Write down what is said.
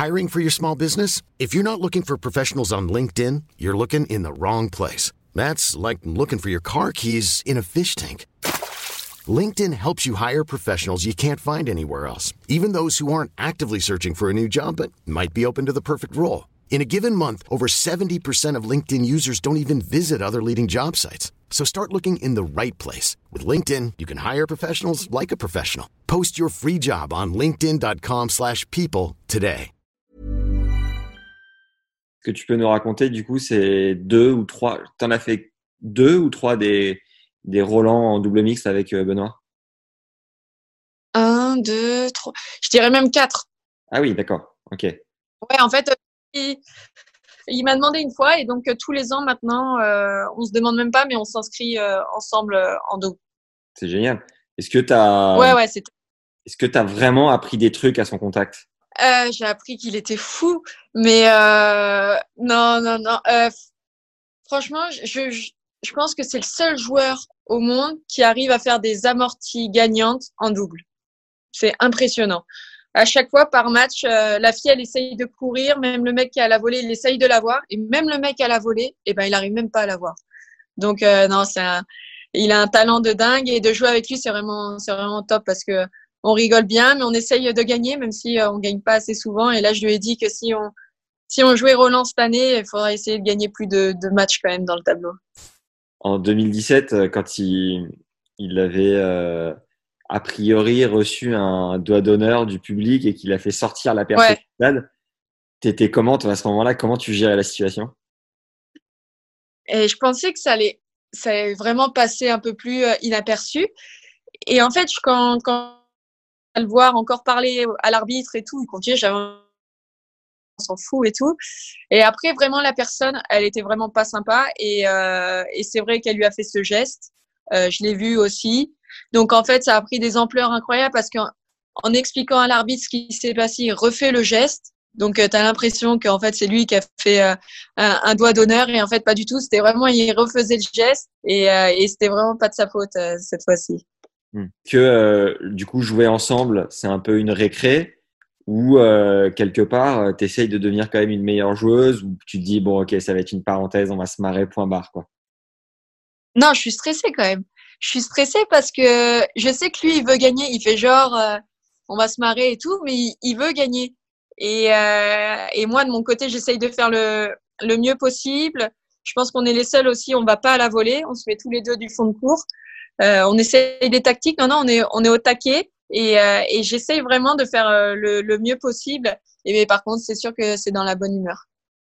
Hiring for your small business? If you're not looking for professionals on LinkedIn, you're looking in the wrong place. That's like looking for your car keys in a fish tank. LinkedIn helps you hire professionals you can't find anywhere else, even those who aren't actively searching for a new job but might be open to the perfect role. In a given month, over 70% of LinkedIn users don't even visit other leading job sites. So start looking in the right place. With LinkedIn, you can hire professionals like a professional. Post your free job on linkedin.com/people today. Ce que tu peux nous raconter, du coup, c'est 2 ou 3. Tu en as fait 2 ou 3 des Roland en double mixte avec Benoît? 1, 2, 3. Je dirais même 4. Ah oui, d'accord. Ok. Ouais, en fait, il m'a demandé une fois et donc tous les ans maintenant, on se demande même pas, mais on s'inscrit ensemble en double. C'est génial. Est-ce que tu as Ouais, vraiment appris des trucs à son contact? J'ai appris qu'il était fou, mais non. Franchement, je pense que c'est le seul joueur au monde qui arrive à faire des amorties gagnantes en double. C'est impressionnant. À chaque fois, par match, la fille, elle essaye de courir. Même le mec qui a la volée, il essaye de la voir. Et même le mec à la volée, il arrive même pas à la voir. Donc, non, il a un talent de dingue. Et de jouer avec lui, c'est vraiment top parce que on rigole bien, mais on essaye de gagner, même si on gagne pas assez souvent. Et là, je lui ai dit que si on jouait Roland cette année, il faudrait essayer de gagner plus de matchs quand même dans le tableau. En 2017, quand il avait a priori reçu un doigt d'honneur du public et qu'il a fait sortir la personne du stade, t'étais comment toi, à ce moment-là? Comment tu gérais la situation? Et je pensais que ça allait vraiment passer un peu plus inaperçu. Et en fait, quand le voir encore parler à l'arbitre et tout, il continuait, on s'en fout et tout. Et après, vraiment, la personne, elle était vraiment pas sympa. Et c'est vrai qu'elle lui a fait ce geste. Je l'ai vu aussi. Donc, en fait, ça a pris des ampleurs incroyables parce qu'en expliquant à l'arbitre ce qui s'est passé, il refait le geste. Donc, tu as l'impression qu'en fait, c'est lui qui a fait un doigt d'honneur. Et en fait, pas du tout. C'était vraiment, il refaisait le geste. Et c'était vraiment pas de sa faute cette fois-ci. Que du coup, jouer ensemble, c'est un peu une récré ou quelque part, tu essayes de devenir quand même une meilleure joueuse ou tu te dis, bon, ok, ça va être une parenthèse, on va se marrer, point barre, quoi. Non, je suis stressée quand même. Je suis stressée parce que je sais que lui, il veut gagner. Il fait genre, on va se marrer et tout, mais il veut gagner. Et moi, de mon côté, j'essaye de faire le mieux possible. Je pense qu'on est les seuls aussi, on va pas à la volée. On se met tous les deux du fond de cours. On essaye des tactiques. Non, on est au taquet. Et j'essaye vraiment de faire le mieux possible. Et mais par contre, c'est sûr que c'est dans la bonne humeur.